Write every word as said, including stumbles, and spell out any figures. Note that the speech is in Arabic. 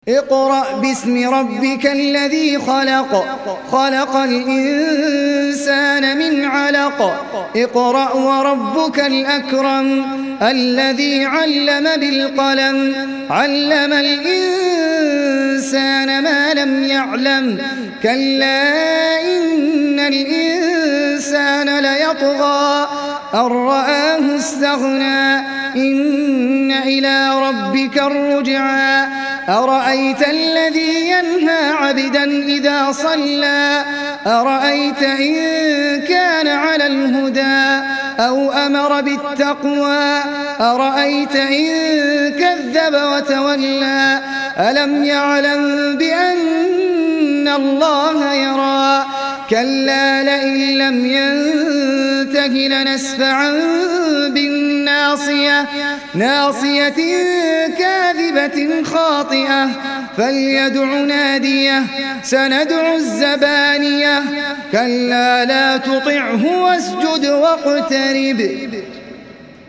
اقرأ باسم ربك الذي خلق خلق الإنسان من علق اقرأ وربك الأكرم الذي علم بالقلم علم الإنسان ما لم يعلم كلا إن الإنسان ليطغى أن رآه استغنى إن إلى ربك الرجعى أرأيت الذي ينهى عبدا إذا صلى أرأيت إن كان على الهدى أو أمر بالتقوى أرأيت إن كذب وتولى ألم يعلم بأن الله يرى كلا لئن لم ينته لنسفعا بالناصية ناصية كاذبة خاطئة فليدع ناديه سندع الزبانية كلا لا تطعه واسجد واقترب.